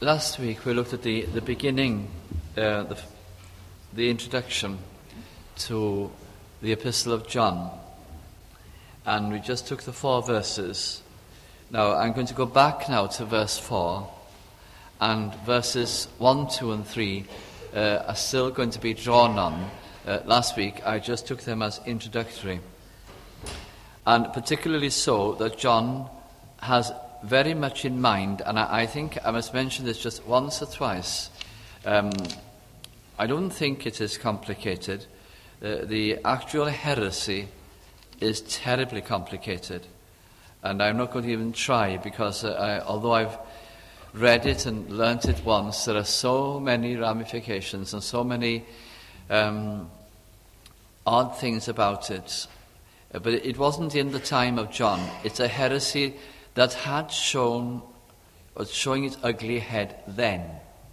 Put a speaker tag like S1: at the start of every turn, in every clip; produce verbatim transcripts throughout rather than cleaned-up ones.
S1: Last week we looked at the, the beginning, uh, the, the introduction to the Epistle of John, and we just took the four verses. Now I'm going to go back now to verse four, and verses one, two and three uh, are still going to be drawn on. Uh, last week I just took them as introductory, and particularly so that John has very much in mind, and I, I think I must mention this just once or twice. Um, I don't think it is complicated. Uh, the actual heresy is terribly complicated, and I'm not going to even try, because uh, I, although I've read it and learnt it once, there are so many ramifications and so many um, odd things about it. Uh, but it wasn't in the time of John. It's a heresy that had shown, was showing its ugly head then.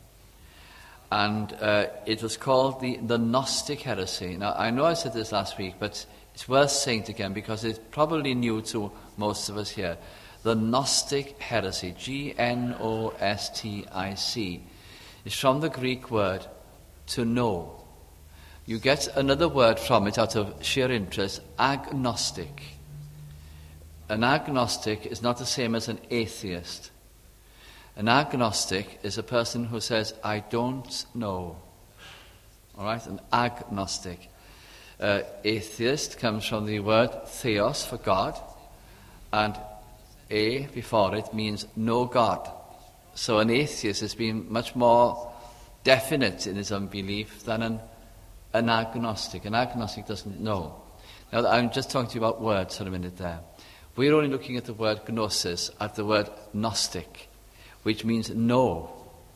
S1: And uh, it was called the, the Gnostic heresy. Now, I know I said this last week, but it's worth saying it again because it's probably new to most of us here. The Gnostic heresy, G N O S T I C, is from the Greek word to know. You get another word from it out of sheer interest, agnostic. An agnostic is not the same as an atheist. An agnostic is a person who says, I don't know. All right? An agnostic. Uh, atheist comes from the word theos, for God, and a before it means no God. So an atheist has been much more definite in his unbelief than an, an agnostic. An agnostic doesn't know. Now, I'm just talking to you about words for a minute there. We're only looking at the word gnosis, at the word Gnostic, which means know.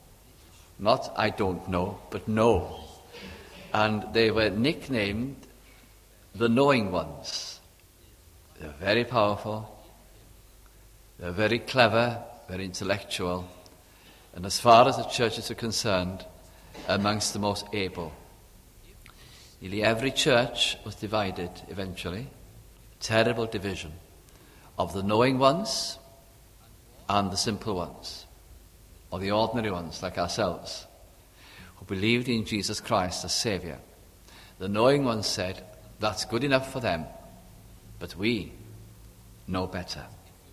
S1: Not I don't know, but know. And they were nicknamed the knowing ones. They're very powerful, they're very clever, very intellectual, and as far as the churches are concerned, amongst the most able. Nearly every church was divided eventually, terrible division, of the knowing ones and the simple ones, or the ordinary ones like ourselves, who believed in Jesus Christ as Saviour. The knowing ones said, that's good enough for them, but we know better.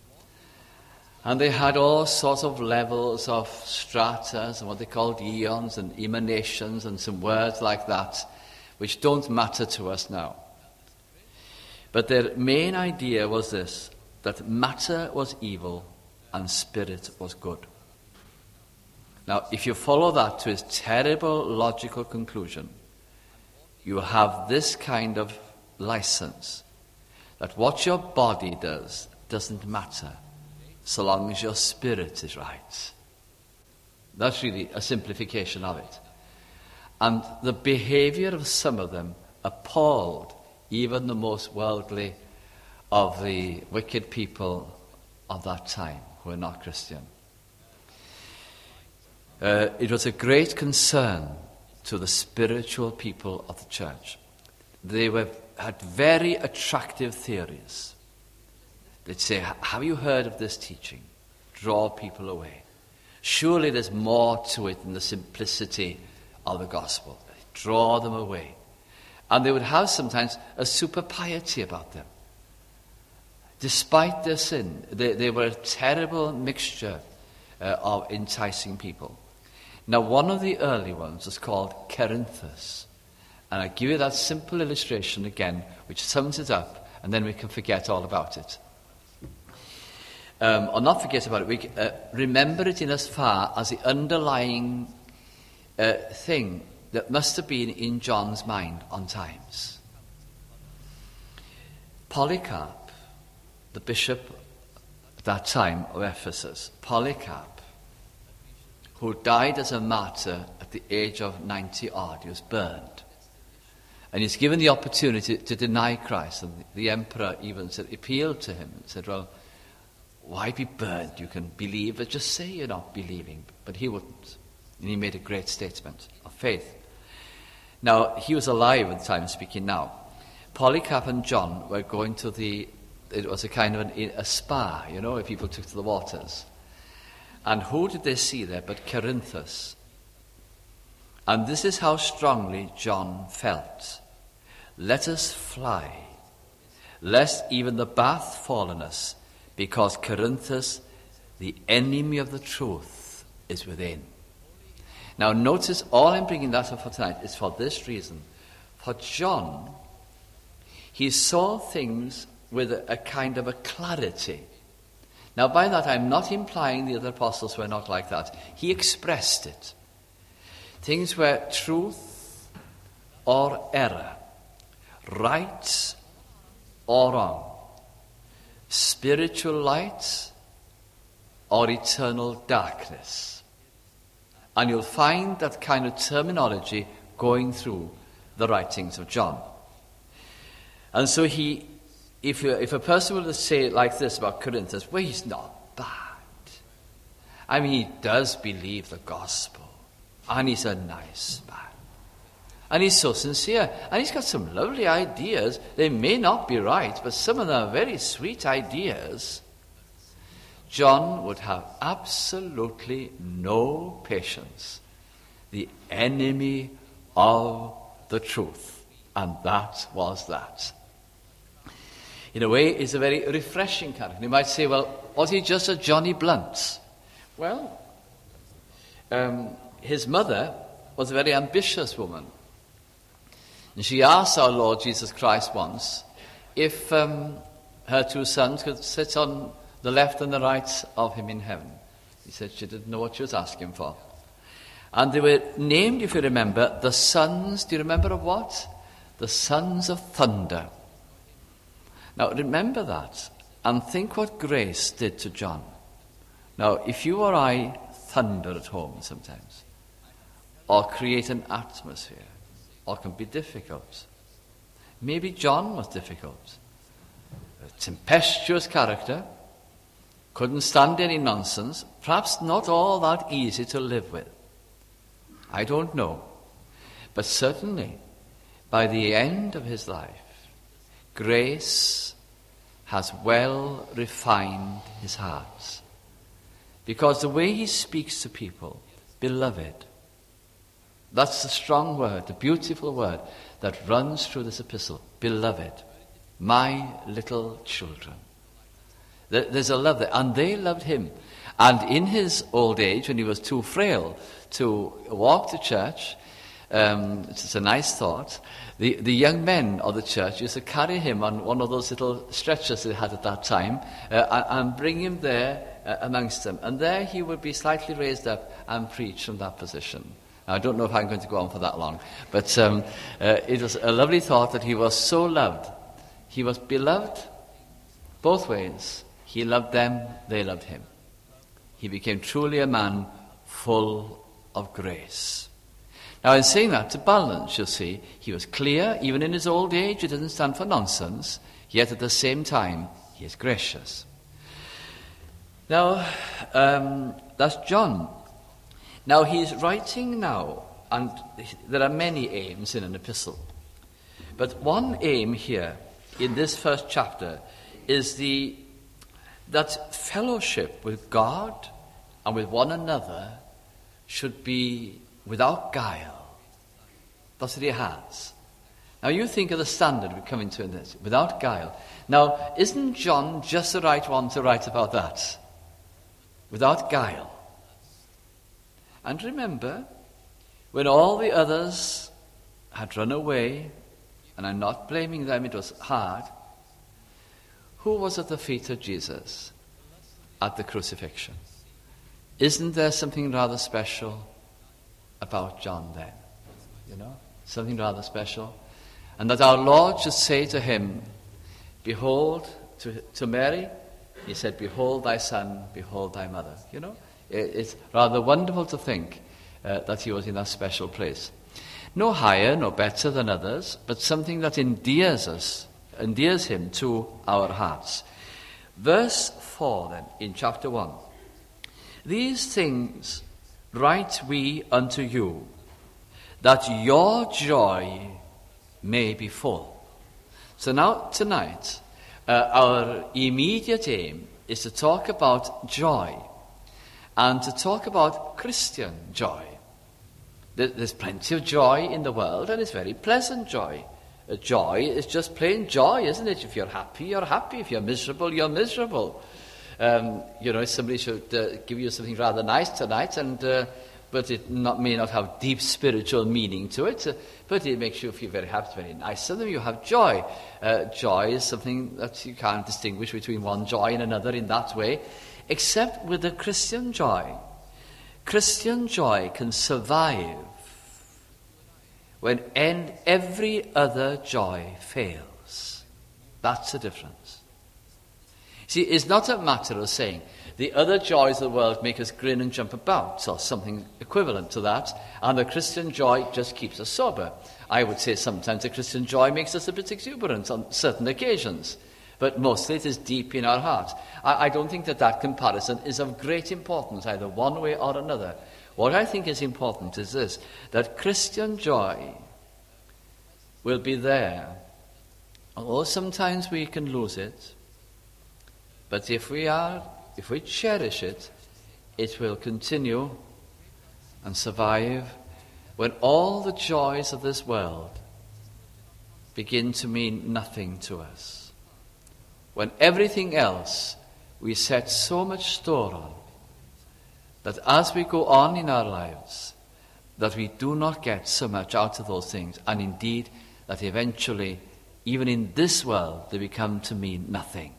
S1: And they had all sorts of levels of stratas and what they called eons and emanations and some words like that, which don't matter to us now. But their main idea was this, that matter was evil and spirit was good. Now, if you follow that to its terrible logical conclusion, you have this kind of license, that what your body does doesn't matter so long as your spirit is right. That's really a simplification of it. And the behavior of some of them appalled even the most worldly of the wicked people of that time who were not Christian. Uh, it was a great concern to the spiritual people of the church. They were had very attractive theories. They'd say, have you heard of this teaching? Draw people away. Surely there's more to it than the simplicity of the gospel. Draw them away. And they would have sometimes a super piety about them. Despite their sin, they, they were a terrible mixture uh, of enticing people. Now, one of the early ones was called Cerinthus. And I give you that simple illustration again, which sums it up, and then we can forget all about it. Um, or not forget about it, we can, uh, remember it in as far as the underlying uh, thing that must have been in John's mind on times. Polycarp, the bishop at that time of Ephesus, Polycarp, who died as a martyr at the age of ninety odd, he was burned. And he's given the opportunity to deny Christ. And the emperor even said, appealed to him and said, well, why be burned? You can believe, but just say you're not believing. But he wouldn't. And he made a great statement of faith. Now, he was alive at the time of speaking now. Polycarp and John were going to the, it was a kind of an, a spa, you know, where people took to the waters. And who did they see there but Cerinthus? And this is how strongly John felt. Let us fly, lest even the bath fall on us, because Cerinthus, the enemy of the truth, is within. Now notice, all I'm bringing that up for tonight is for this reason. For John, he saw things with a, a kind of a clarity. Now by that I'm not implying the other apostles were not like that. He expressed it. Things were truth or error, right or wrong, spiritual light or eternal darkness. And you'll find that kind of terminology going through the writings of John. And so he, if, you, if a person were to say it like this about Cerinthus, well, he's not bad. I mean, he does believe the gospel. And he's a nice man. And he's so sincere. And he's got some lovely ideas. They may not be right, but some of them are very sweet ideas. John would have absolutely no patience. The enemy of the truth. And that was that. In a way, he's a very refreshing character. You might say, well, was he just a Johnny Blunt? Well, um, his mother was a very ambitious woman. And she asked our Lord Jesus Christ once if um, her two sons could sit on the left and the right of him in heaven. He said she didn't know what she was asking for. And they were named, if you remember, the sons, do you remember of what? The sons of thunder. Now remember that and think what grace did to John. Now if you or I thunder at home sometimes, or create an atmosphere, or can be difficult. Maybe John was difficult. A tempestuous character, couldn't stand any nonsense, perhaps not all that easy to live with. I don't know. But certainly, by the end of his life, grace has well refined his heart. Because the way he speaks to people, beloved, that's the strong word, the beautiful word that runs through this epistle. Beloved, my little children. There's a love there, and they loved him. And in his old age, when he was too frail to walk to church, um, it's a nice thought, the, the young men of the church used to carry him on one of those little stretchers they had at that time, uh, and bring him there uh, amongst them. And there he would be slightly raised up and preach from that position. Now, I don't know if I'm going to go on for that long, but um, uh, it was a lovely thought that he was so loved. He was beloved both ways. He loved them, they loved him. He became truly a man full of grace. Now, in saying that, to balance, you'll see, he was clear, even in his old age, he didn't stand for nonsense, yet at the same time, he is gracious. Now, um, that's John. Now, he's writing now, and there are many aims in an epistle. But one aim here, in this first chapter, is the that fellowship with God and with one another should be without guile. That's what he has. Now, you think of the standard we're coming to in this, without guile. Now, isn't John just the right one to write about that? Without guile. And remember, when all the others had run away, and I'm not blaming them, it was hard, who was at the feet of Jesus at the crucifixion? Isn't there something rather special about John then? You know, something rather special. And that our Lord should say to him, behold, to, to Mary, he said, behold thy son, behold thy mother. You know, it, it's rather wonderful to think uh, that he was in that special place. No higher, no better than others, but something that endears us, endears him to our hearts. Verse four then, in chapter one. These things write we unto you, that your joy may be full. So now, tonight, uh, our immediate aim is to talk about joy. and to talk about Christian joy. There's plenty of joy in the world, and it's very pleasant joy. A joy is just plain joy, isn't it? If you're happy, you're happy. If you're miserable, you're miserable. Um, you know, somebody should uh, give you something rather nice tonight, and uh, but it not, may not have deep spiritual meaning to it, uh, but it makes you feel very happy, very nice. And then you have joy. Uh, joy is something that you can't distinguish between one joy and another in that way, except with the Christian joy. Christian joy can survive when en- every other joy fails. That's the difference. See, it's not a matter of saying the other joys of the world make us grin and jump about, or something equivalent to that, and the Christian joy just keeps us sober. I would say sometimes the Christian joy makes us a bit exuberant on certain occasions, but mostly it is deep in our heart. I, I don't think that that comparison is of great importance, either one way or another. What I think is important is this, that Christian joy will be there. Although sometimes we can lose it, but if we are, if we cherish it, it will continue and survive when all the joys of this world begin to mean nothing to us. When everything else we set so much store on, that as we go on in our lives, that we do not get so much out of those things, and indeed that eventually, even in this world, they become to mean nothing.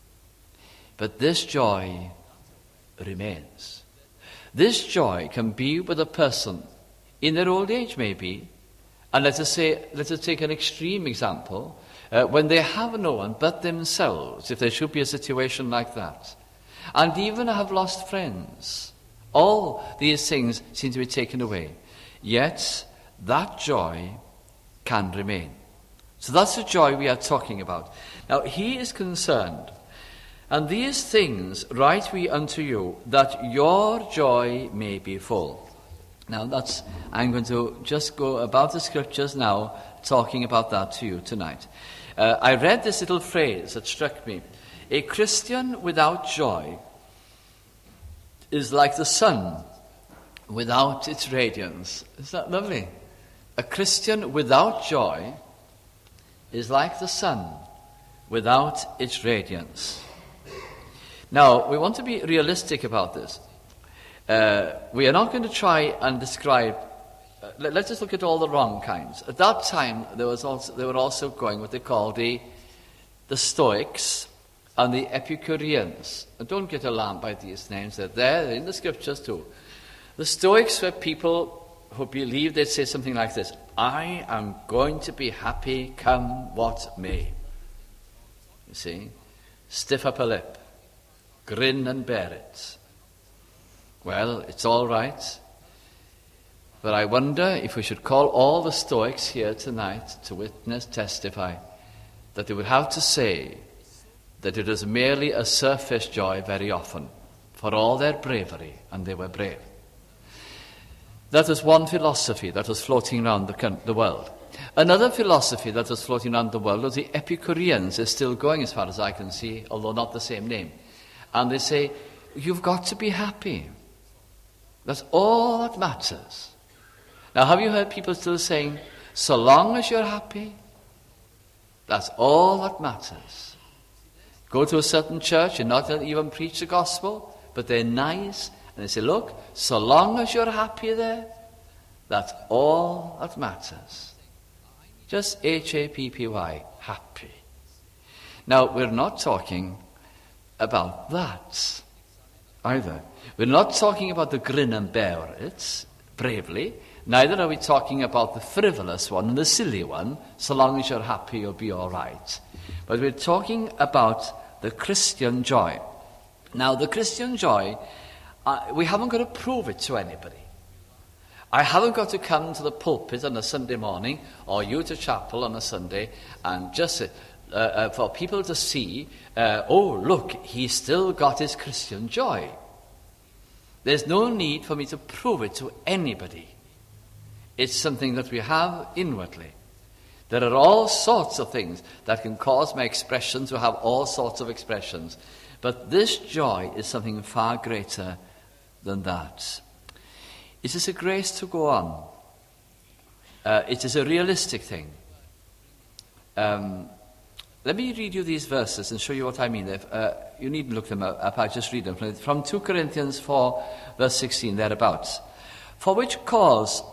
S1: But this joy remains. This joy can be with a person in their old age, maybe, and let us say, let us take an extreme example, uh, when they have no one but themselves, if there should be a situation like that, and even have lost friends. All these things seem to be taken away. Yet, that joy can remain. So that's the joy we are talking about. Now, he is concerned, and these things write we unto you, that your joy may be full. Now, that's, I'm going to just go about the scriptures now, talking about that to you tonight. Uh, I read this little phrase that struck me. A Christian without joy is like the sun without its radiance. Isn't that lovely? A Christian without joy is like the sun without its radiance. Now, we want to be realistic about this. Uh, we are not going to try and describe. Uh, let, let's just look at all the wrong kinds. At that time, there was also they were also going what they called the the Stoics and the Epicureans. And don't get alarmed by these names; they're there they're in the scriptures too. The Stoics were people who believed they'd say something like this: "I am going to be happy, come what may." You see, stiff upper lip, grin and bear it. Well, it's all right. But I wonder if we should call all the Stoics here tonight to witness, testify, that they would have to say that it was merely a surface joy very often, for all their bravery, and they were brave. That was one philosophy that was floating around the, the world. Another philosophy that was floating around the world was the Epicureans. They're still going as far as I can see, although not the same name. And they say, you've got to be happy. That's all that matters. Now, have you heard people still saying, so long as you're happy, that's all that matters. Go to a certain church and not even preach the gospel, but they're nice, and they say, look, so long as you're happy there, that's all that matters. Just H A P P Y, happy. Now, we're not talking about that either. We're not talking about the grin and bear it bravely. Neither are we talking about the frivolous one and the silly one, so long as you're happy, you'll be all right. But we're talking about the Christian joy. Now, the Christian joy, uh, we haven't got to prove it to anybody. I haven't got to come to the pulpit on a Sunday morning, or you to chapel on a Sunday, and just uh, uh, for people to see, uh, oh, look, he's still got his Christian joy. There's no need for me to prove it to anybody. It's something that we have inwardly. There are all sorts of things that can cause my expression to have all sorts of expressions. But this joy is something far greater than that. It is a grace to go on. Uh, it is a realistic thing. Um, let me read you these verses and show you what I mean. Uh, you needn't look them up, I just read them. From Second Corinthians four, verse sixteen, thereabouts. For which cause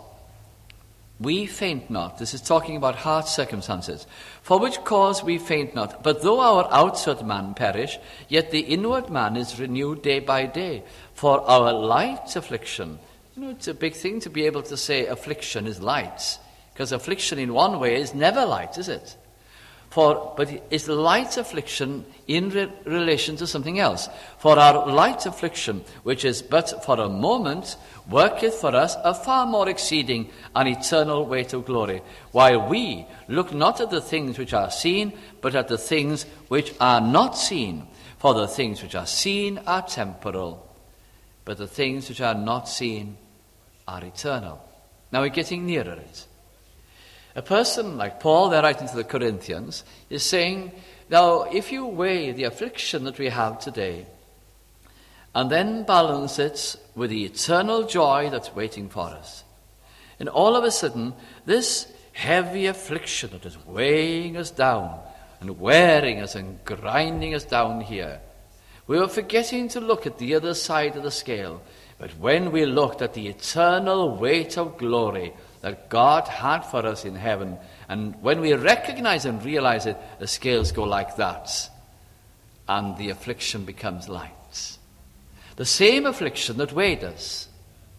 S1: we faint not. This is talking about hard circumstances. For which cause we faint not. But though our outward man perish, yet the inward man is renewed day by day. For our light affliction. You know, it's a big thing to be able to say affliction is light. Because affliction in one way is never light, is it? For, but it's light affliction in re- relation to something else. For our light affliction, which is but for a moment, worketh for us a far more exceeding and eternal weight of glory, while we look not at the things which are seen, but at the things which are not seen. For the things which are seen are temporal, but the things which are not seen are eternal. Now we're getting nearer it. A person like Paul, they're writing to the Corinthians, is saying, now if you weigh the affliction that we have today, and then balance it with the eternal joy that's waiting for us, and all of a sudden, this heavy affliction that is weighing us down, and wearing us and grinding us down here, we were forgetting to look at the other side of the scale. But when we looked at the eternal weight of glory that God had for us in heaven, and when we recognize and realize it, the scales go like that, and the affliction becomes light. The same affliction that weighed us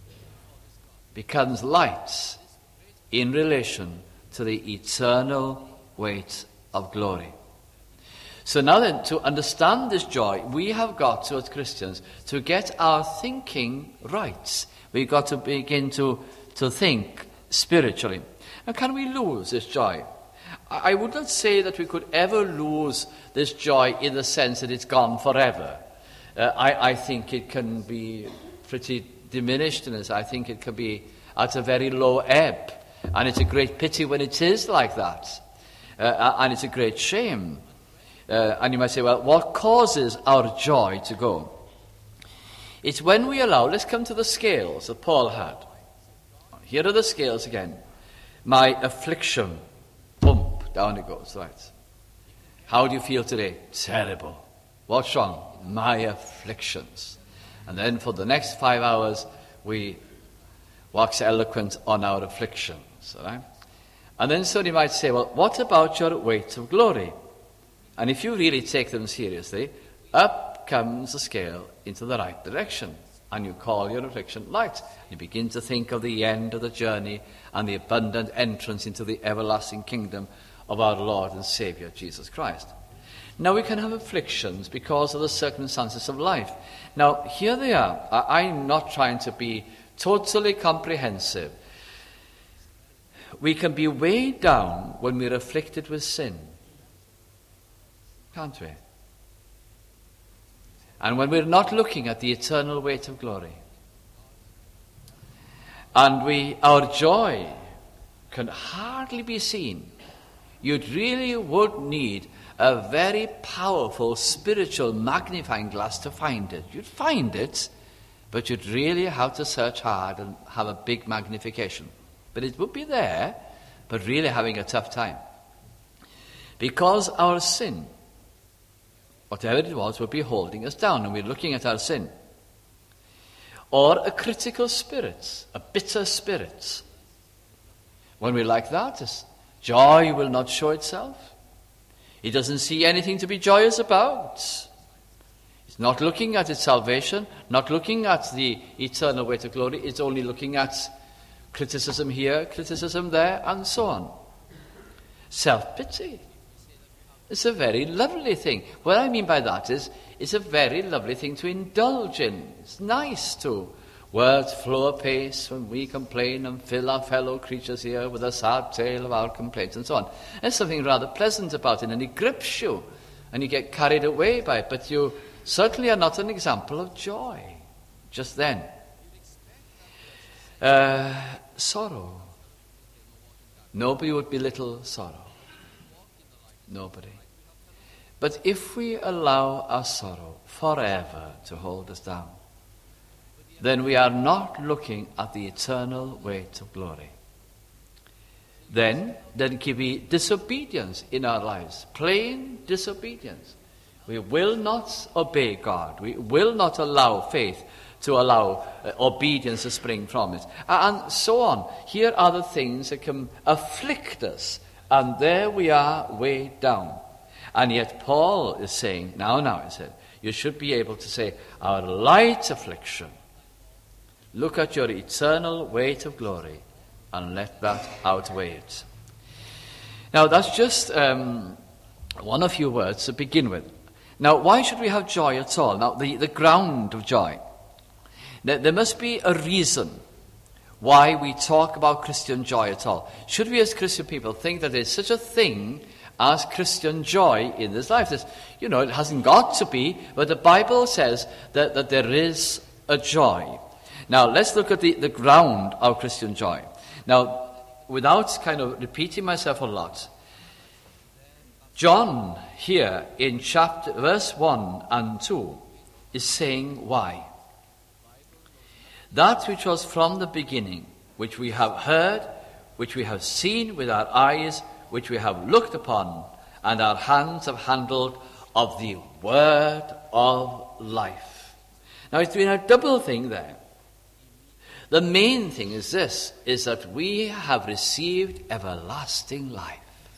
S1: becomes light in relation to the eternal weight of glory. So now then, to understand this joy, we have got to, as Christians, to get our thinking right. We've got to begin to, to think spiritually. And can we lose this joy? I would not say that we could ever lose this joy in the sense that it's gone forever. Uh, I, I think it can be pretty diminished in us. I think it can be at a very low ebb. And it's a great pity when it is like that. Uh, and it's a great shame. Uh, and you might say, well, what causes our joy to go? It's when we allow, let's come to the scales that Paul had. Here are the scales again. My affliction, bump, down it goes, right. How do you feel today? Terrible. What's wrong? My afflictions. And then for the next five hours, we wax eloquent on our afflictions, right? And then somebody might say, well, what about your weight of glory? And if you really take them seriously, up comes the scale into the right direction. And you call your affliction light. You begin to think of the end of the journey and the abundant entrance into the everlasting kingdom of our Lord and Saviour, Jesus Christ. Now we can have afflictions because of the circumstances of life. Now here they are. I'm not trying to be totally comprehensive. We can be weighed down when we're afflicted with sin. Can't we? And when we're not looking at the eternal weight of glory. And we, our joy can hardly be seen. You really would need a very powerful spiritual magnifying glass to find it. You'd find it, but you'd really have to search hard and have a big magnification. But it would be there, but really having a tough time. Because our sin, whatever it was, would be holding us down, and we're looking at our sin. Or a critical spirit, a bitter spirit. When we're like that, joy will not show itself. He doesn't see anything to be joyous about. He's not looking at its salvation, not looking at the eternal weight of glory. It's only looking at criticism here, criticism there, and so on. Self-pity. It's a very lovely thing. What I mean by that is, it's a very lovely thing to indulge in. It's nice to. Words flow apace when we complain and fill our fellow creatures here with a sad tale of our complaints and so on. There's something rather pleasant about it, and it grips you, and you get carried away by it, but you certainly are not an example of joy just then. Uh, sorrow. Nobody would belittle sorrow. Nobody. But if we allow our sorrow forever to hold us down, then we are not looking at the eternal weight of glory. Then there can be disobedience in our lives, plain disobedience. We will not obey God. We will not allow faith to allow uh, obedience to spring from it. And so on. Here are the things that can afflict us. And there we are weighed down. And yet Paul is saying, now, now, he said, you should be able to say, our light affliction, look at your eternal weight of glory and let that outweigh it. Now, that's just um, one of few words to begin with. Now, why should we have joy at all? Now, the, the ground of joy. There, there must be a reason why we talk about Christian joy at all. Should we as Christian people think that there's such a thing as Christian joy in this life? There's, you know, it hasn't got to be, but the Bible says that, that there is a joy. Now, let's look at the, the ground of Christian joy. Now, without kind of repeating myself a lot, John here in chapter verse one and two is saying why. That which was from the beginning, which we have heard, which we have seen with our eyes, which we have looked upon, and our hands have handled of the word of life. Now, it's been a double thing there. The main thing is this, is that we have received everlasting life.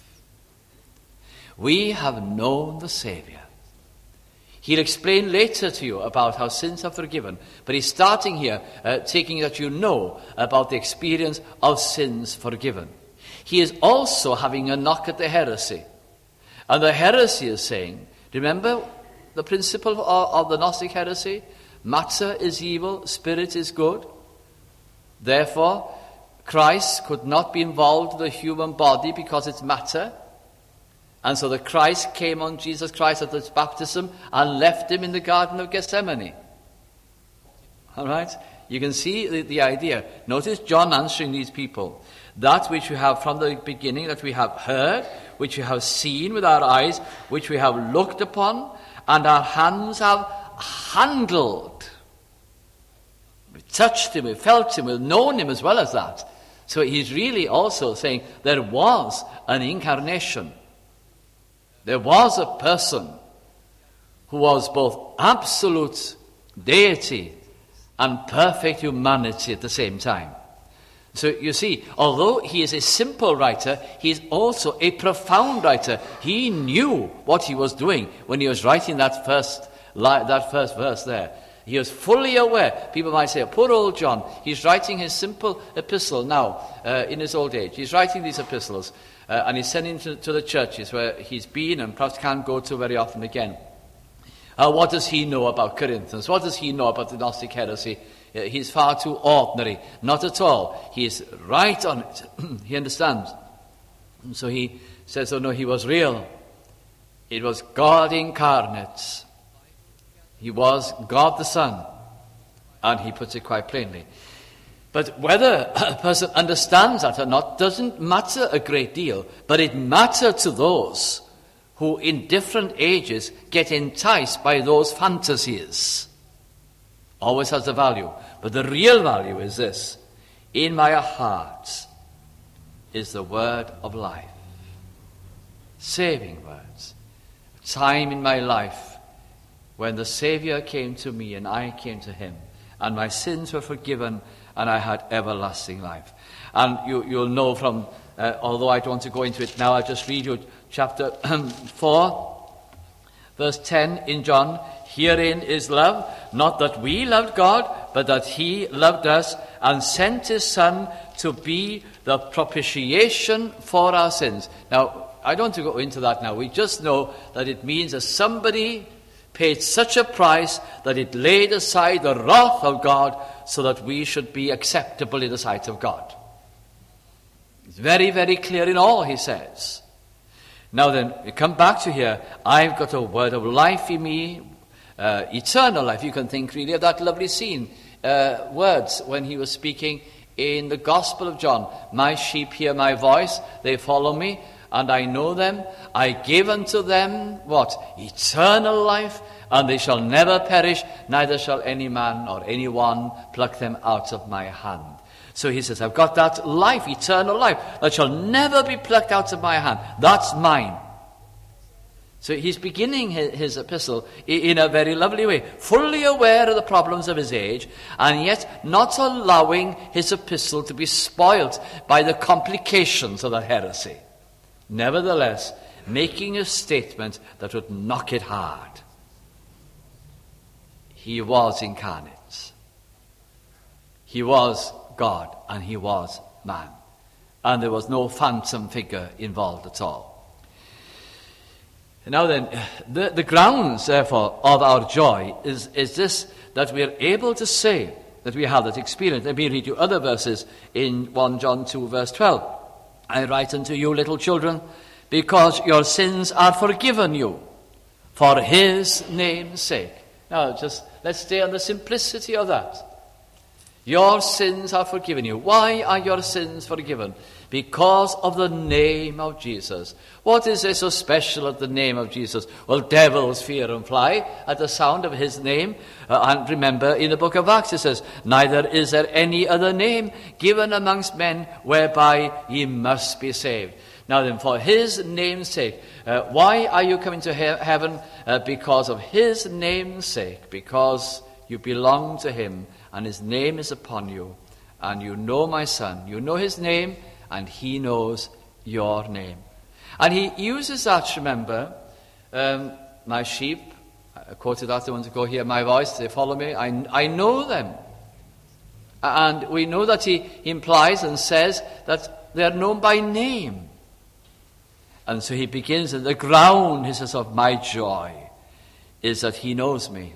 S1: We have known the Savior. He'll explain later to you about how sins are forgiven, but he's starting here, uh, taking that you know about the experience of sins forgiven. He is also having a knock at the heresy. And the heresy is saying, remember the principle of, of the Gnostic heresy? Matter is evil, spirit is good. Therefore, Christ could not be involved in the human body because it's matter. And so the Christ came on Jesus Christ at his baptism and left him in the Garden of Gethsemane. All right? You can see the, the idea. Notice John answering these people. That which we have from the beginning, that we have heard, which we have seen with our eyes, which we have looked upon, and our hands have handled. We've touched him, we've felt him, we've known him as well as that. So he's really also saying there was an incarnation. There was a person who was both absolute deity and perfect humanity at the same time. So you see, although he is a simple writer, he is also a profound writer. He knew what he was doing when he was writing that first li- that first verse there. He was fully aware. People might say, poor old John, he's writing his simple epistle now, uh, in his old age. He's writing these epistles, uh, and he's sending to, to the churches where he's been and perhaps can't go to very often again. Uh, what does he know about Corinthians? What does he know about the Gnostic heresy? Uh, he's far too ordinary. Not at all. He's right on it. He understands. And so he says, oh no, he was real. It was God incarnate. He was God the Son. And he puts it quite plainly. But whether a person understands that or not doesn't matter a great deal. But it matters to those who in different ages get enticed by those fantasies. Always has a value. But the real value is this. In my heart is the word of life. Saving words. A time in my life when the Savior came to me and I came to him, and my sins were forgiven and I had everlasting life. And you, you'll know from, uh, although I don't want to go into it now, I'll just read you chapter four, verse ten in John. Herein is love, not that we loved God, but that he loved us and sent his Son to be the propitiation for our sins. Now, I don't want to go into that now. We just know that it means that somebody paid such a price that it laid aside the wrath of God so that we should be acceptable in the sight of God. It's very, very clear in all he says. Now then, we come back to here. I've got a word of life in me, uh, eternal life. You can think really of that lovely scene, uh, words when he was speaking in the Gospel of John. My sheep hear my voice, they follow me, and I know them. I give unto them, what? Eternal life, and they shall never perish, neither shall any man or anyone pluck them out of my hand. So he says, I've got that life, eternal life, that shall never be plucked out of my hand. That's mine. So he's beginning his, his epistle in a very lovely way, fully aware of the problems of his age, and yet not allowing his epistle to be spoilt by the complications of that heresy. Nevertheless, making a statement that would knock it hard. He was incarnate. He was God, and he was man. And there was no phantom figure involved at all. Now then, the, the grounds, therefore, of our joy is, is this, that we are able to say that we have that experience. Let me read you other verses in First John two, verse twelve. I write unto you, little children, because your sins are forgiven you, for his name's sake. Now, just let's stay on the simplicity of that. Your sins are forgiven you. Why are your sins forgiven? Because of the name of Jesus. What is there so special at the name of Jesus? Well, devils fear and fly at the sound of his name. Uh, and remember, in the book of Acts it says, neither is there any other name given amongst men whereby ye must be saved. Now then, for his name's sake, uh, why are you coming to he- heaven? Uh, because of his name's sake, because you belong to him, and his name is upon you, and you know my son. You know his name, and he knows your name. And he uses that, remember, um, my sheep, I quoted that the ones who go hear my voice, they follow me, I, I know them. And we know that he implies and says that they are known by name. And so he begins, at the ground, he says, of my joy is that he knows me.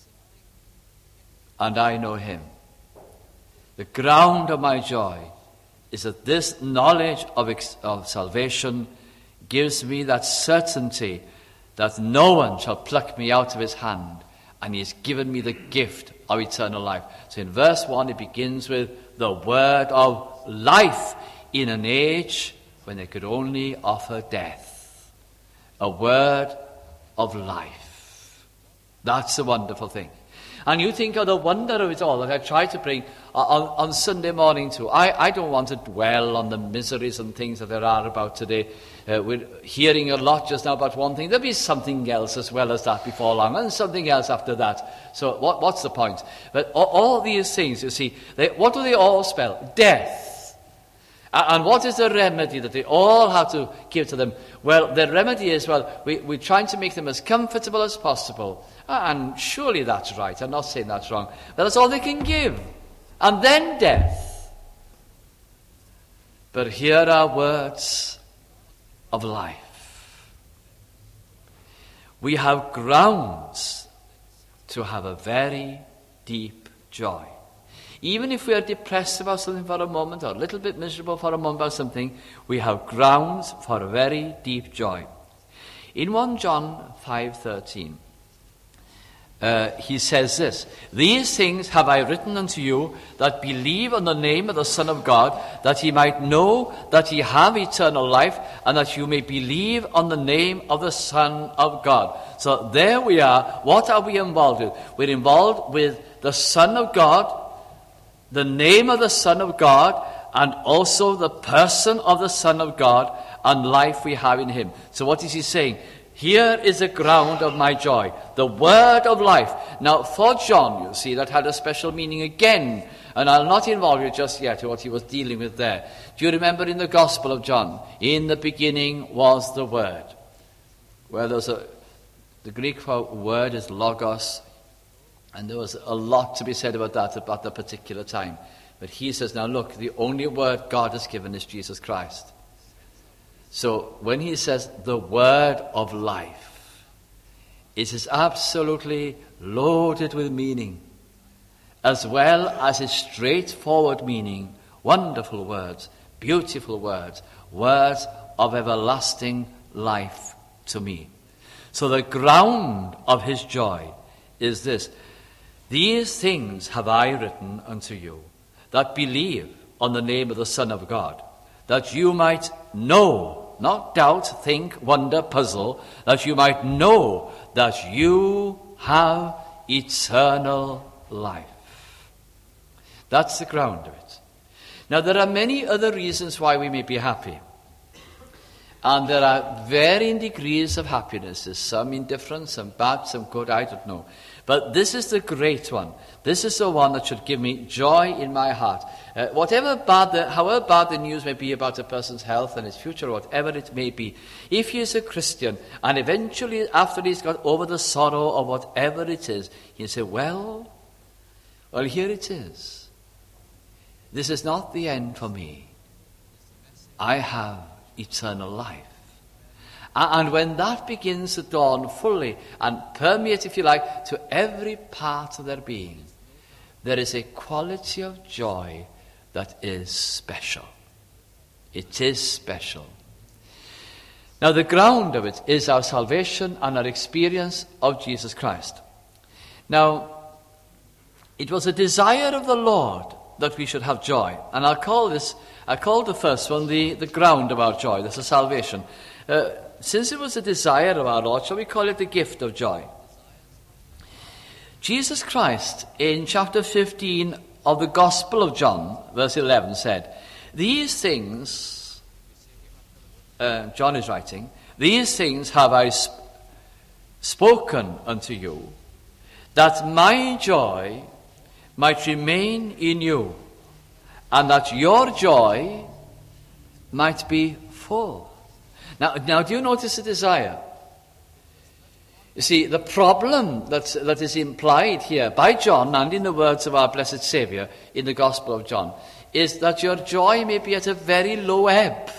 S1: And I know him. The ground of my joy is that this knowledge of, ex- of salvation gives me that certainty that no one shall pluck me out of his hand, and he has given me the gift of eternal life. So in verse one it begins with the word of life in an age when they could only offer death. A word of life. That's a wonderful thing. And you think of the wonder of it all that I try to bring on, on Sunday morning too. I, I don't want to dwell on the miseries and things that there are about today. Uh, we're hearing a lot just now about one thing. There'll be something else as well as that before long, and something else after that. So what, what's the point? But all, all these things, you see, they, what do they all spell? Death. And what is the remedy that they all have to give to them? Well, the remedy is, well, we, we're trying to make them as comfortable as possible. And surely that's right. I'm not saying that's wrong. But that's all they can give. And then death. But here are words of life. We have grounds to have a very deep joy. Even if we are depressed about something for a moment, or a little bit miserable for a moment about something, we have grounds for a very deep joy. In First John five thirteen, uh, he says this, these things have I written unto you that believe on the name of the Son of God, that ye might know that ye have eternal life, and that you may believe on the name of the Son of God. So there we are. What are we involved with? We're involved with the Son of God, the name of the Son of God, and also the person of the Son of God, and life we have in him. So what is he saying? Here is the ground of my joy, the word of life. Now, for John, you see, that had a special meaning again, and I'll not involve you just yet in what he was dealing with there. Do you remember in the Gospel of John, in the beginning was the Word? Well, there's a, the Greek for word is logos, and there was a lot to be said about that at that particular time. But he says, now look, the only word God has given is Jesus Christ. So when he says the word of life, it is absolutely loaded with meaning, as well as its straightforward meaning. Wonderful words, beautiful words, words of everlasting life to me. So the ground of his joy is this. These things have I written unto you, that believe on the name of the Son of God, that you might know not doubt, think, wonder, puzzle, that you might know that you have eternal life. That's the ground of it. Now, there are many other reasons why we may be happy. And there are varying degrees of happiness. There's some indifferent, some bad, some good, I don't know. But this is the great one. This is the one that should give me joy in my heart. Uh, whatever bad, the, however bad the news may be about a person's health and his future, whatever it may be, if he is a Christian, and eventually after he's got over the sorrow or whatever it is, he'll say, well, well, here it is. This is not the end for me. I have eternal life. And when that begins to dawn fully and permeate, if you like, to every part of their being, there is a quality of joy that is special. It is special. Now, the ground of it is our salvation and our experience of Jesus Christ. Now, it was a desire of the Lord that we should have joy. And I'll call this, I call the first one the, the ground of our joy. This is salvation. Uh, since it was a desire of our Lord, shall we call it the gift of joy? Jesus Christ, in chapter fifteen of the Gospel of John, verse eleven, said, these things, uh, John is writing, these things have I sp- spoken unto you, that my joy might remain in you, and that your joy might be full. Now, now do you notice the desire? You see, the problem that's, that is implied here by John and in the words of our blessed Saviour in the Gospel of John is that your joy may be at a very low ebb.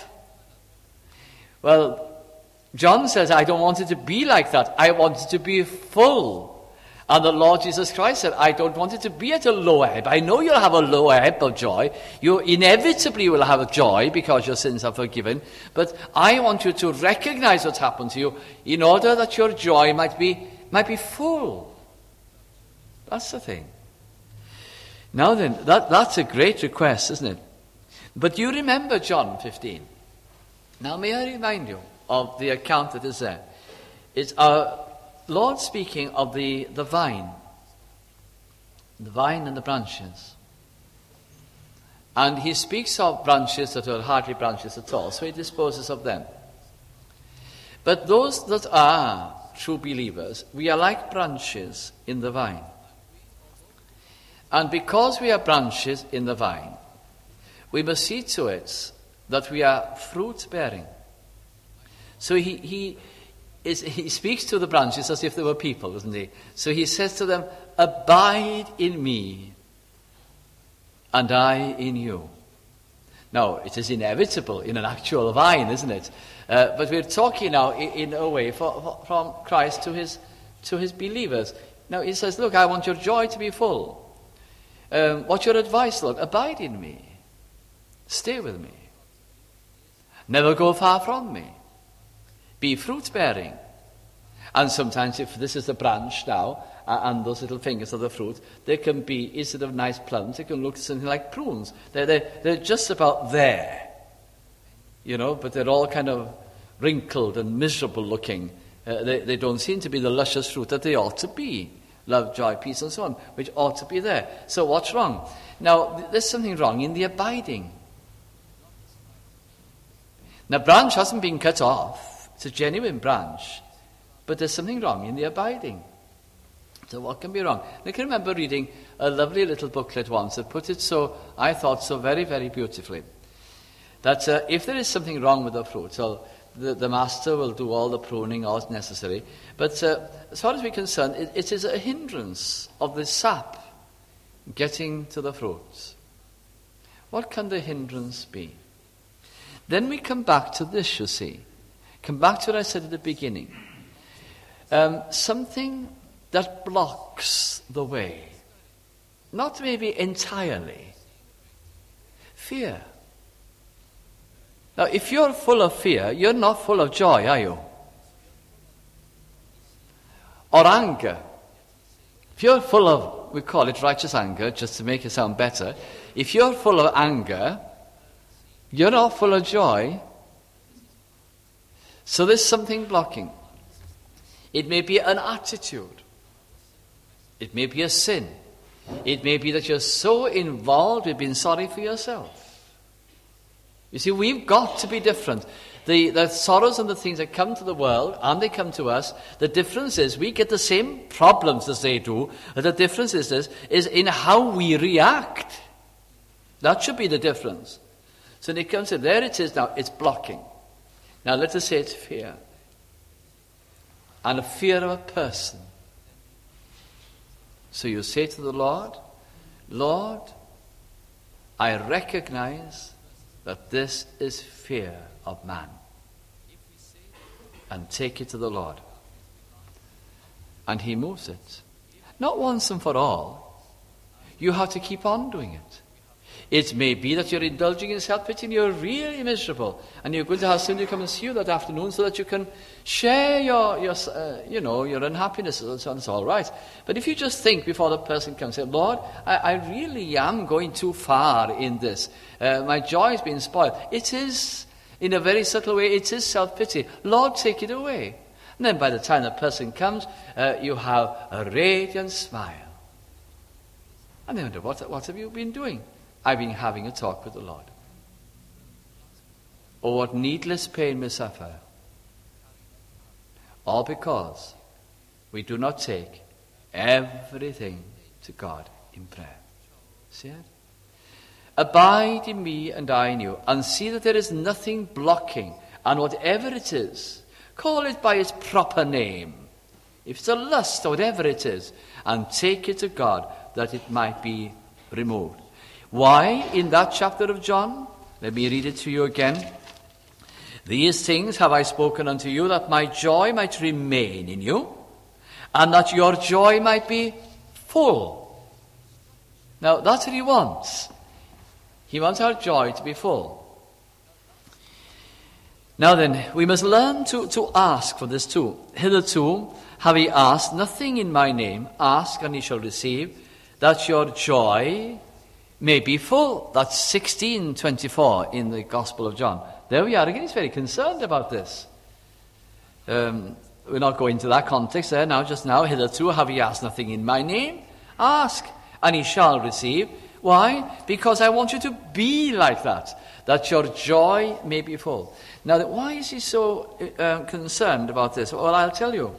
S1: Well, John says, I don't want it to be like that. I want it to be full. And the Lord Jesus Christ said, I don't want it to be at a low ebb. I know you'll have a low ebb of joy. You inevitably will have a joy because your sins are forgiven. But I want you to recognize what's happened to you in order that your joy might be, might be full. That's the thing. Now then, that, that's a great request, isn't it? But you remember John fifteen. Now may I remind you of the account that is there. It's our Lord speaking of the, the vine, the vine and the branches. And he speaks of branches that are hardly branches at all, so he disposes of them. But those that are true believers, we are like branches in the vine. And because we are branches in the vine, we must see to it that we are fruit-bearing. So he... he Is, he speaks to the branches as if they were people, doesn't he? So he says to them, abide in me, and I in you. Now, it is inevitable in an actual vine, isn't it? Uh, but we're talking now in, in a way for, for, from Christ to his, to his believers. Now, he says, look, I want your joy to be full. Um, what's your advice, Lord? Abide in me. Stay with me. Never go far from me. Be fruit-bearing. And sometimes if this is the branch now, uh, and those little fingers of the fruit, they can be, instead of nice plums, they can look something like prunes. They're, they're, they're just about there, you know, but they're all kind of wrinkled and miserable looking. Uh, they, they don't seem to be the luscious fruit that they ought to be. Love, joy, peace, and so on, which ought to be there. So what's wrong? Now, there's something wrong in the abiding. Now, branch hasn't been cut off. It's a genuine branch, but there's something wrong in the abiding. So what can be wrong? I can remember reading a lovely little booklet once that put it so, I thought, so very, very beautifully, that uh, if there is something wrong with the fruit, so the, the master will do all the pruning, all is necessary, but uh, as far as we're concerned, it, it is a hindrance of the sap getting to the fruit. What can the hindrance be? Then we come back to this, you see. Come back to what I said at the beginning. Um, something that blocks the way. Not maybe entirely. Fear. Now, if you're full of fear, you're not full of joy, are you? Or anger. If you're full of, we call it righteous anger, just to make it sound better. If you're full of anger, you're not full of joy. So there's something blocking. It may be an attitude. It may be a sin. It may be that you're so involved with being sorry for yourself. You see, we've got to be different. The, the sorrows and the things that come to the world, and they come to us, the difference is we get the same problems as they do, but the difference is this, is in how we react. That should be the difference. So when it comes to, there it is now, it's blocking. Now let us say it's fear. And a fear of a person. So you say to the Lord, Lord, I recognize that this is fear of man. And take it to the Lord. And he moves it. Not once and for all. You have to keep on doing it. It may be that you're indulging in self-pity and you're really miserable. And you're going to have somebody come and see you that afternoon so that you can share your, your uh, you know, your unhappiness and so on. It's all right. But if you just think before the person comes and say, Lord, I, I really am going too far in this. Uh, my joy has been spoiled. It is, in a very subtle way, it is self-pity. Lord, take it away. And then by the time the person comes, uh, you have a radiant smile. And they wonder, what, what have you been doing? I've been having a talk with the Lord. Oh, what needless pain we suffer. All because we do not take everything to God in prayer. See it? Abide in me and I in you, and see that there is nothing blocking, and whatever it is, call it by its proper name. If it's a lust or whatever it is, and take it to God that it might be removed. Why, in that chapter of John, let me read it to you again. These things have I spoken unto you, that my joy might remain in you, and that your joy might be full. Now, that's what he wants. He wants our joy to be full. Now then, we must learn to, to ask for this too. Hitherto have ye asked nothing in my name. Ask, and ye shall receive, that your joy may be full. That's sixteen twenty-four in the Gospel of John. There we are again. He's very concerned about this. Um, we're not going to that context there now, just now. Hitherto have ye asked nothing in my name. Ask, and ye shall receive. Why? Because I want you to be like that, that your joy may be full. Now, why is he so uh, concerned about this? Well, I'll tell you.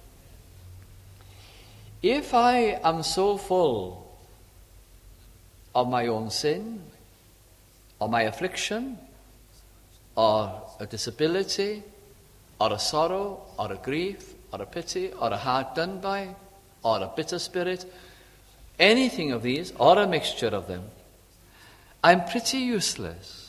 S1: If I am so full of my own sin, or my affliction, or a disability, or a sorrow, or a grief, or a pity, or a heart done by, or a bitter spirit, anything of these, or a mixture of them, I'm pretty useless.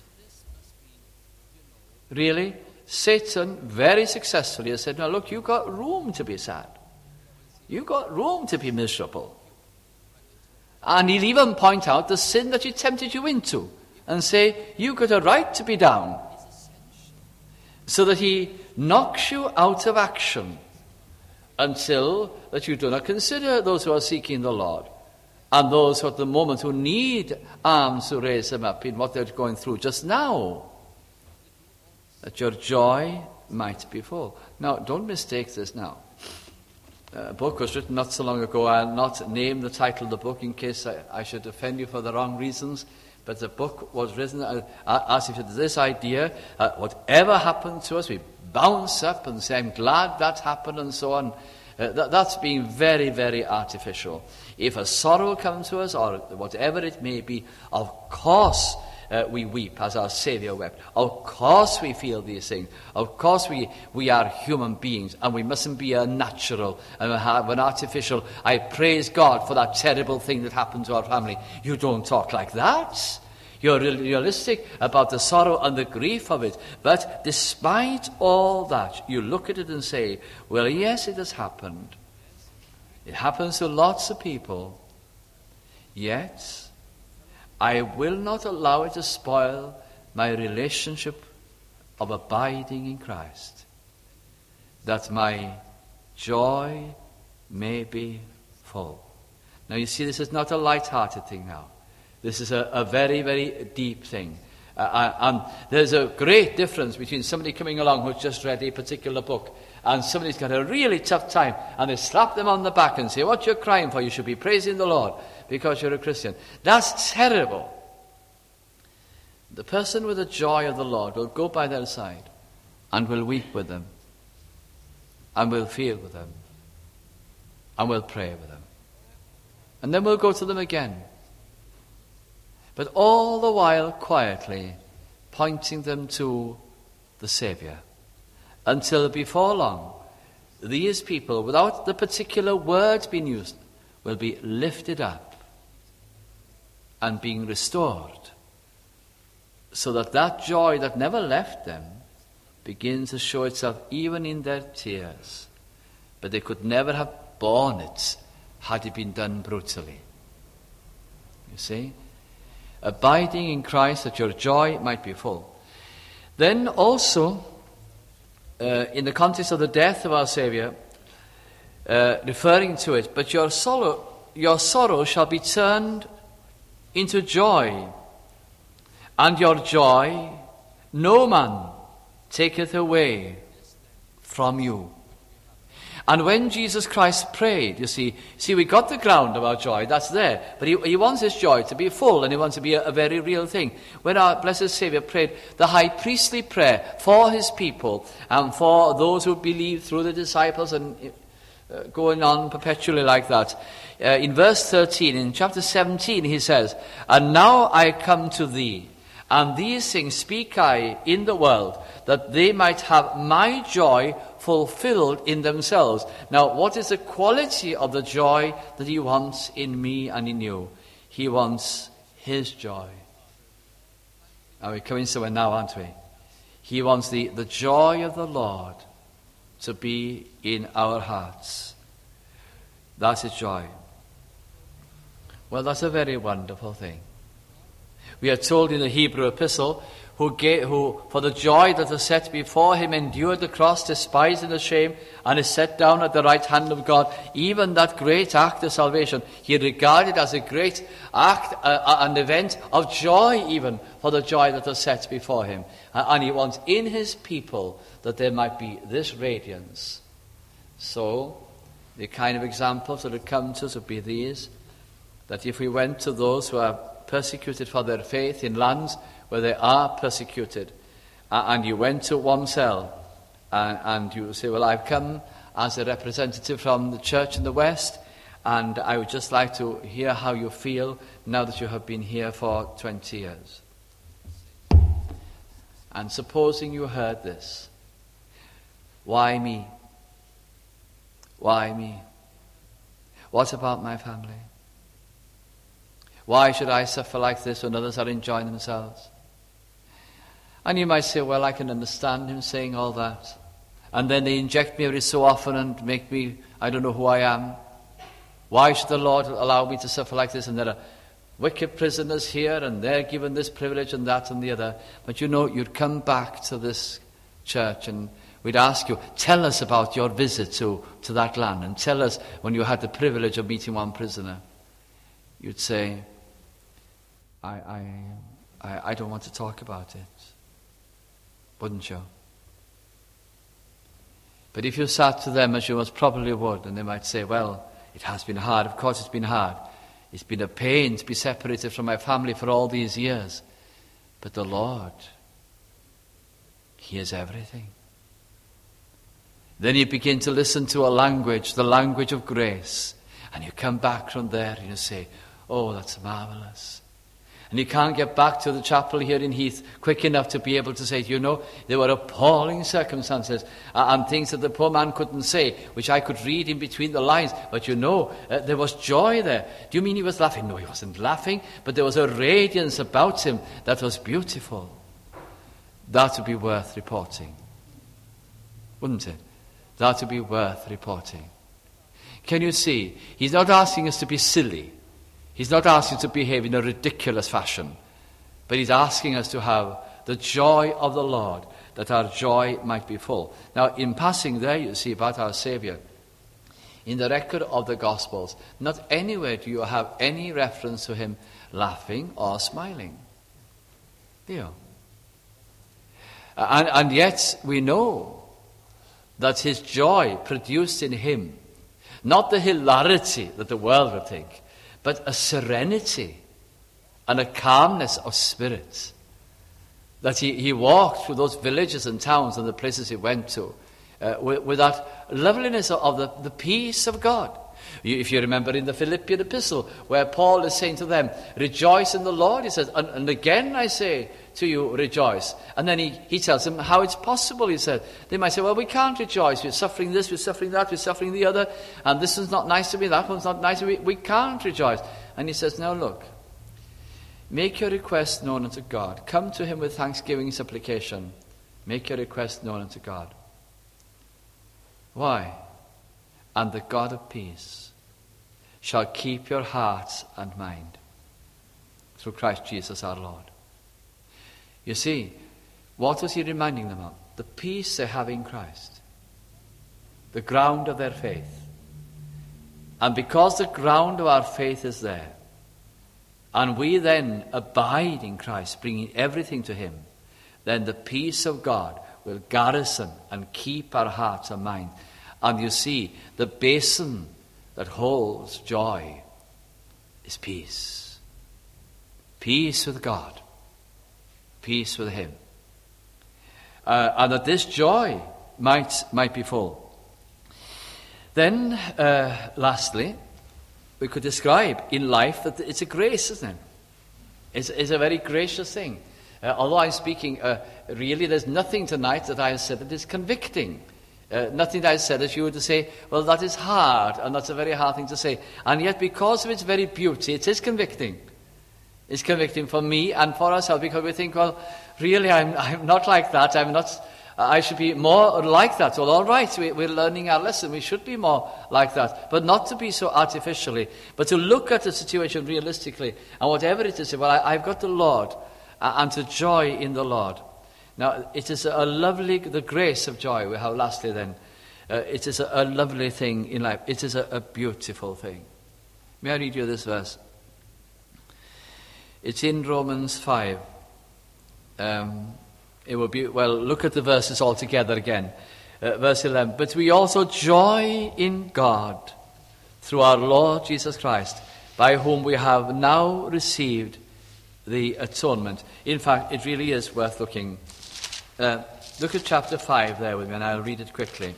S1: Really, Satan very successfully has said, now look, you've got room to be sad. You've got room to be miserable. And he'll even point out the sin that he tempted you into and say, you've got a right to be down. So that he knocks you out of action until that you do not consider those who are seeking the Lord and those who at the moment who need arms to raise them up in what they're going through just now, that your joy might be full. Now, don't mistake this now. A book was written not so long ago. I'll not name the title of the book in case I, I should offend you for the wrong reasons. But the book was written uh, as if it was this idea, uh, whatever happened to us, we bounce up and say, I'm glad that happened, and so on. Uh, that, that's being very, very artificial. If a sorrow comes to us, or whatever it may be, of course Uh, we weep as our Saviour wept. Of course we feel these things. Of course we, we are human beings, and we mustn't be a natural and have an artificial, I praise God for that terrible thing that happened to our family. You don't talk like that. You're realistic about the sorrow and the grief of it. But despite all that, you look at it and say, well, yes, it has happened. It happens to lots of people. Yet I will not allow it to spoil my relationship of abiding in Christ, that my joy may be full. Now you see, this is not a light-hearted thing now. This is a, a very, very deep thing. Uh, and there's a great difference between somebody coming along who's just read a particular book and somebody's got a really tough time and they slap them on the back and say, what you're crying for? You should be praising the Lord because you're a Christian. That's terrible. The person with the joy of the Lord will go by their side and will weep with them and will feel with them and will pray with them. And then we'll go to them again. But all the while quietly pointing them to the Saviour. Until before long, these people, without the particular words being used, will be lifted up and being restored. So that that joy that never left them begins to show itself even in their tears. But they could never have borne it had it been done brutally. You see? Abiding in Christ that your joy might be full. Then also, uh, in the context of the death of our Saviour, uh, referring to it, but your sorrow, your sorrow shall be turned into joy, and your joy no man taketh away from you. And when Jesus Christ prayed, you see, see, we got the ground of our joy, that's there. But he, he wants his joy to be full, and he wants to be a, a very real thing. When our blessed Saviour prayed the high priestly prayer for his people, and for those who believe through the disciples, and uh, going on perpetually like that. Uh, in verse thirteen, in chapter seventeen, he says, and now I come to thee, and these things speak I in the world, that they might have my joy fulfilled in themselves. Now, what is the quality of the joy that he wants in me and in you? He wants his joy. Are we coming somewhere now, aren't we? He wants the, the joy of the Lord to be in our hearts. That's his joy. Well, that's a very wonderful thing. We are told in the Hebrew epistle, who, gave, who for the joy that was set before him endured the cross, despising the shame, and is set down at the right hand of God. Even that great act of salvation, he regarded as a great act, uh, an event of joy even, for the joy that was set before him. Uh, and he wants in his people that there might be this radiance. So, the kind of examples that would come to us would be these, that if we went to those who are persecuted for their faith in lands where they are persecuted, uh, and you went to one cell, uh, and you say, well, I've come as a representative from the church in the West, and I would just like to hear how you feel now that you have been here for twenty years. And supposing you heard this, why me? Why me? What about my family? Why should I suffer like this when others are enjoying themselves? And you might say, well, I can understand him saying all that. And then they inject me every so often and make me, I don't know who I am. Why should the Lord allow me to suffer like this? And there are wicked prisoners here, and they're given this privilege and that and the other. But you know, you'd come back to this church and we'd ask you, tell us about your visit to, to that land, and tell us when you had the privilege of meeting one prisoner. You'd say, I, I, I, I don't want to talk about it. Wouldn't you? But if you sat to them, as you most probably would, and they might say, well, it has been hard. Of course it's been hard. It's been a pain to be separated from my family for all these years. But the Lord, He is everything. Then you begin to listen to a language, the language of grace. And you come back from there and you say, oh, that's marvelous. And you can't get back to the chapel here in Heath quick enough to be able to say, you know, there were appalling circumstances uh, and things that the poor man couldn't say, which I could read in between the lines. But you know, uh, there was joy there. Do you mean he was laughing? No, he wasn't laughing, but there was a radiance about him that was beautiful. That would be worth reporting. Wouldn't it? That would be worth reporting. Can you see? He's not asking us to be silly. He's not asking us to behave in a ridiculous fashion. But he's asking us to have the joy of the Lord, that our joy might be full. Now, in passing there, you see about our Saviour, in the record of the Gospels, not anywhere do you have any reference to him laughing or smiling. Do you? And, and yet we know that his joy produced in him not the hilarity that the world would think, but a serenity and a calmness of spirit. That he, he walked through those villages and towns and the places he went to uh, with, with that loveliness of the, the peace of God. You, if you remember in the Philippian epistle, where Paul is saying to them, rejoice in the Lord, he says, and, and again I say to you, rejoice. And then he, he tells them how it's possible, he said. They might say, well, we can't rejoice. We're suffering this, we're suffering that, we're suffering the other, and this is not nice to me, that one's not nice to me. We can't rejoice. And he says, now look, make your request known unto God. Come to him with thanksgiving and supplication. Make your request known unto God. Why? And the God of peace shall keep your hearts and mind through Christ Jesus our Lord. You see, what was he reminding them of? The peace they have in Christ. The ground of their faith. And because the ground of our faith is there, and we then abide in Christ, bringing everything to him, then the peace of God will garrison and keep our hearts and minds. And you see, the basin that holds joy is peace. Peace with God. Peace with him. Uh, and that this joy might, might be full. Then, uh, lastly, we could describe in life that it's a grace, isn't it? It's, it's a very gracious thing. Uh, although I'm speaking, uh, really there's nothing tonight that I have said that is convicting. Uh, nothing that I said that you were to say, well, that is hard, and that's a very hard thing to say. And yet, because of its very beauty, it is convicting. It's convicting for me and for ourselves, because we think, well, really, I'm, I'm not like that. I'm not. I should be more like that. Well, all right, we, we're learning our lesson. We should be more like that, but not to be so artificially, but to look at the situation realistically, and whatever it is, well, I, I've got the Lord, uh, and to joy in the Lord. Now, it is a lovely, the grace of joy we have lastly then. Uh, it is a, a lovely thing in life. It is a, a beautiful thing. May I read you this verse? It's in Romans five. Um, it will be, well, look at the verses all together again. Uh, verse eleven. But we also joy in God through our Lord Jesus Christ, by whom we have now received the atonement. In fact, it really is worth looking. Uh, look at chapter five there with me, and I'll read it quickly.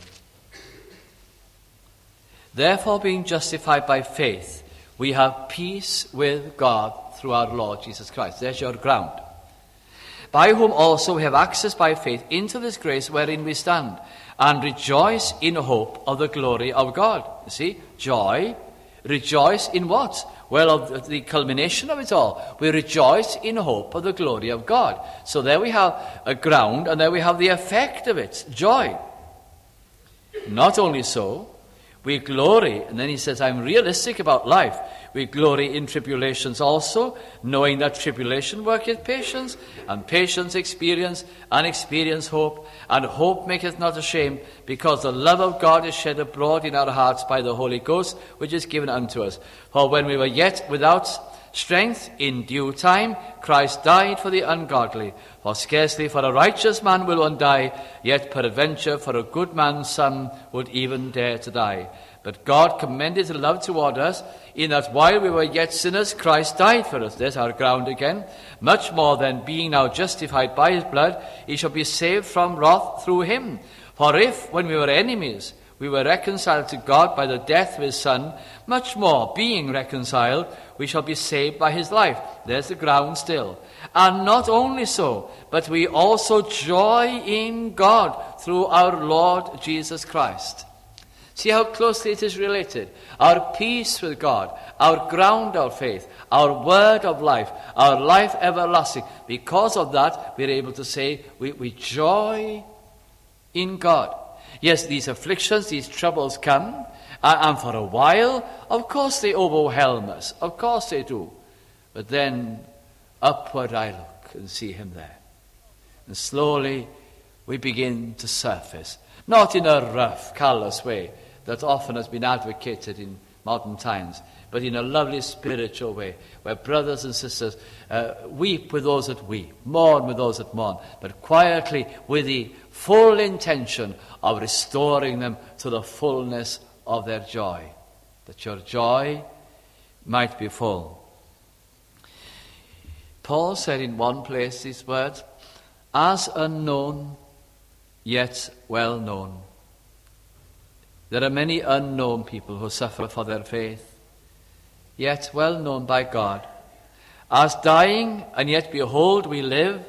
S1: Therefore, being justified by faith, we have peace with God through our Lord Jesus Christ. There's your ground. By whom also we have access by faith into this grace wherein we stand, and rejoice in hope of the glory of God. You see, joy. Rejoice in what? Well, of the culmination of it all. We rejoice in hope of the glory of God. So there we have a ground, and there we have the effect of it, joy. Not only so, we glory, and then he says, I'm realistic about life. We glory in tribulations also, knowing that tribulation worketh patience, and patience experience, and experience hope, and hope maketh not ashamed, because the love of God is shed abroad in our hearts by the Holy Ghost, which is given unto us. For when we were yet without strength, in due time Christ died for the ungodly. For scarcely for a righteous man will one die, yet peradventure for a good man's son would even dare to die. But God commended his love toward us, in that while we were yet sinners, Christ died for us. There's our ground again. Much more then, being now justified by his blood, he shall be saved from wrath through him. For if, when we were enemies, we were reconciled to God by the death of his Son, much more, being reconciled, we shall be saved by his life. There's the ground still. And not only so, but we also joy in God through our Lord Jesus Christ. See how closely it is related. Our peace with God, our ground of faith, our word of life, our life everlasting. Because of that, we're able to say we, we joy in God. Yes, these afflictions, these troubles come, and for a while, of course they overwhelm us. Of course they do. But then upward I look and see him there. And slowly we begin to surface. Not in a rough, callous way that often has been advocated in modern times, but in a lovely spiritual way, where brothers and sisters uh, weep with those that weep, mourn with those that mourn, but quietly with the full intention of restoring them to the fullness of their joy, that your joy might be full. Paul said in one place these words, as unknown, yet well known. There are many unknown people who suffer for their faith, yet well known by God. As dying, and yet behold, we live,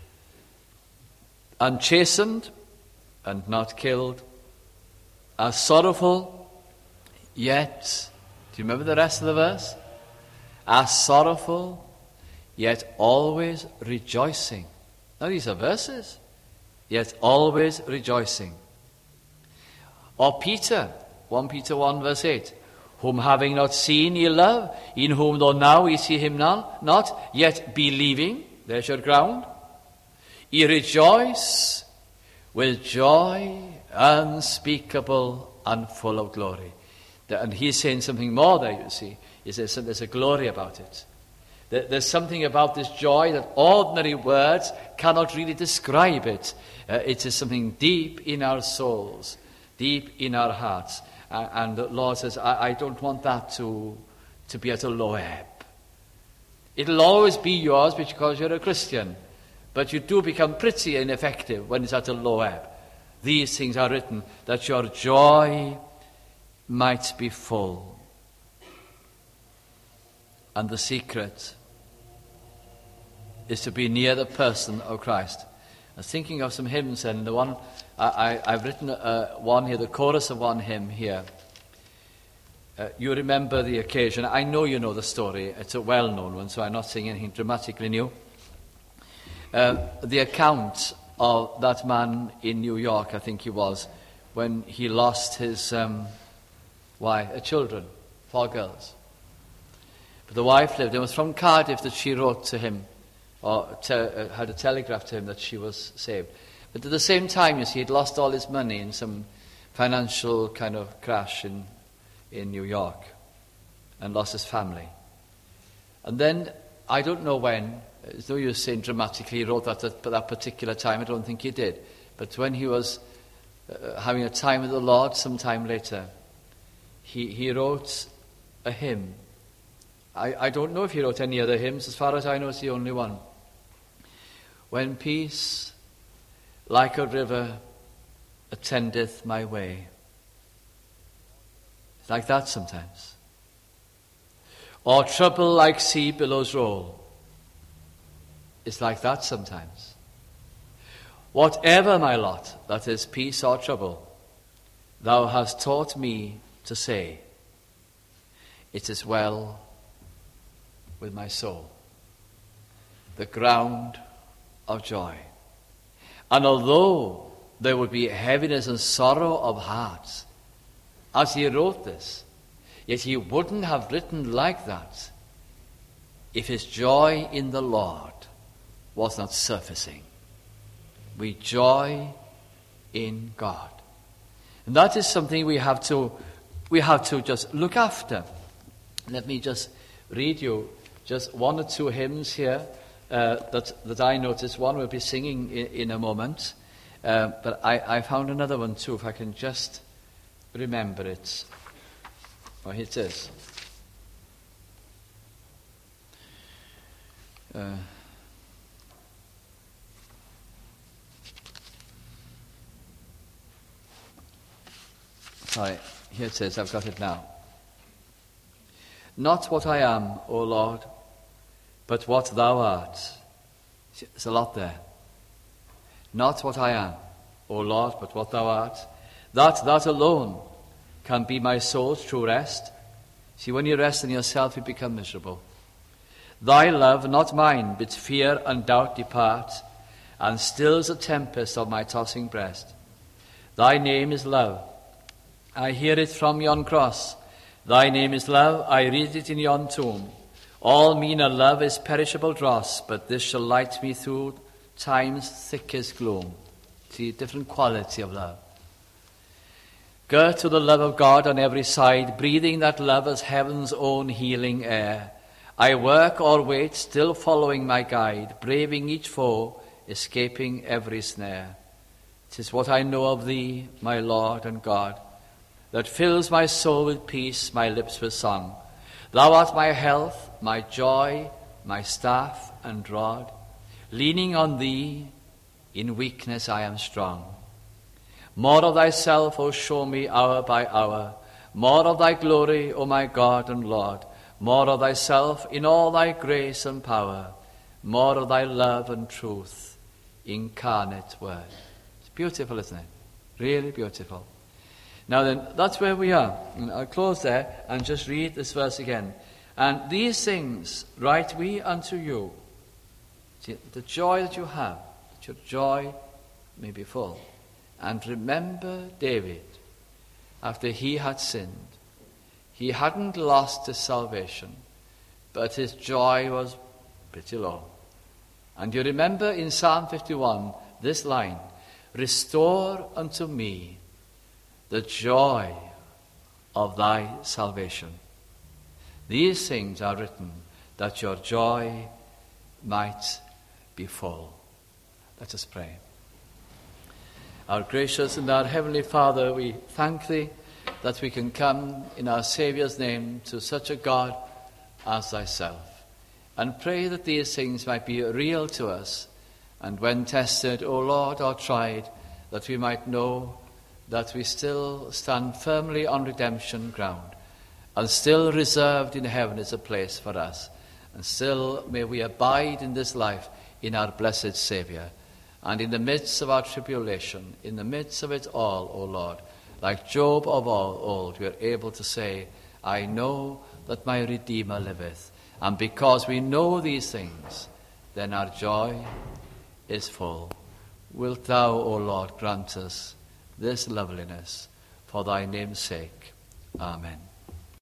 S1: unchastened, and not killed. As sorrowful, yet, do you remember the rest of the verse? As sorrowful, yet always rejoicing. Now these are verses. Yet always rejoicing. Or Peter, First Peter one verse eight, whom having not seen ye love, in whom though now ye see him not, not yet believing, there's your ground, ye rejoice with joy unspeakable and full of glory. And he's saying something more there, you see. He says there's a glory about it. There's something about this joy that ordinary words cannot really describe it. Uh, it is something deep in our souls, deep in our hearts. Uh, and the Lord says, I, I don't want that to, to be at a low ebb. It'll always be yours because you're a Christian. But you do become pretty ineffective when it's at a low ebb. These things are written that your joy might be full. And the secret is to be near the person of Christ. I was thinking of some hymns, and the one I, I, I've written uh, one here, the chorus of one hymn here. Uh, you remember the occasion. I know you know the story. It's a well-known one, so I'm not saying anything dramatically new. Uh, the account of that man in New York, I think he was, when he lost his um, why, uh, children, four girls. But the wife lived. It was from Cardiff that she wrote to him, or te- uh, had a telegraph to him that she was saved. But at the same time, you see, he'd lost all his money in some financial kind of crash in, in New York, and lost his family. And then, I don't know when, as though you're saying dramatically, he wrote that at that particular time. I don't think he did. But when he was uh, having a time with the Lord some time later, he, he wrote a hymn. I, I don't know if he wrote any other hymns. As far as I know, it's the only one. When peace, like a river, attendeth my way. It's like that sometimes. Or trouble like sea billows roll. It's like that sometimes. Whatever my lot, that is peace or trouble, thou hast taught me to say, it is well with my soul. The ground of joy. And although there would be heaviness and sorrow of heart, as he wrote this, yet he wouldn't have written like that if his joy in the Lord was not surfacing. We joy in God. And that is something we have to we have to just look after. Let me just read you just one or two hymns here uh, that, that I noticed. One we'll be singing in, in a moment. Uh, but I, I found another one too, if I can just remember it. Oh, here it is. Uh, sorry, here it is. I've got it now. Not what I am, O Lord, but what thou art. There's a lot there. Not what I am, O Lord, but what thou art. That, that alone can be my soul's true rest. See, when you rest in yourself, you become miserable. Thy love, not mine, bids fear and doubt depart, and stills the tempest of my tossing breast. Thy name is love. I hear it from yon cross. Thy name is love. I read it in yon tomb. All meaner love is perishable dross, but this shall light me through time's thickest gloom. See, different quality of love. Girt to the love of God on every side, breathing that love as heaven's own healing air, I work or wait, still following my guide, braving each foe, escaping every snare. 'Tis what I know of thee, my Lord and God, that fills my soul with peace, my lips with song. Thou art my health, my joy, my staff and rod. Leaning on thee, in weakness I am strong. More of thyself, O show me hour by hour. More of thy glory, O my God and Lord. More of thyself in all thy grace and power. More of thy love and truth, incarnate word. It's beautiful, isn't it? Really beautiful. Now then, that's where we are. And I'll close there and just read this verse again. And these things write we unto you. See, the joy that you have, that your joy may be full. And remember David, after he had sinned, he hadn't lost his salvation, but his joy was pretty low. And you remember in Psalm fifty-one, this line, restore unto me the joy of thy salvation. These things are written that your joy might be full. Let us pray. Our gracious and our heavenly Father, we thank thee that we can come in our Saviour's name to such a God as thyself, and pray that these things might be real to us, and when tested, O Lord, or tried, that we might know that we still stand firmly on redemption ground, and still reserved in heaven is a place for us, and still may we abide in this life in our blessed Saviour. And in the midst of our tribulation, in the midst of it all, O Lord, like Job of old, we are able to say, I know that my Redeemer liveth. And because we know these things, then our joy is full. Wilt thou, O Lord, grant us this loveliness for thy name's sake. Amen.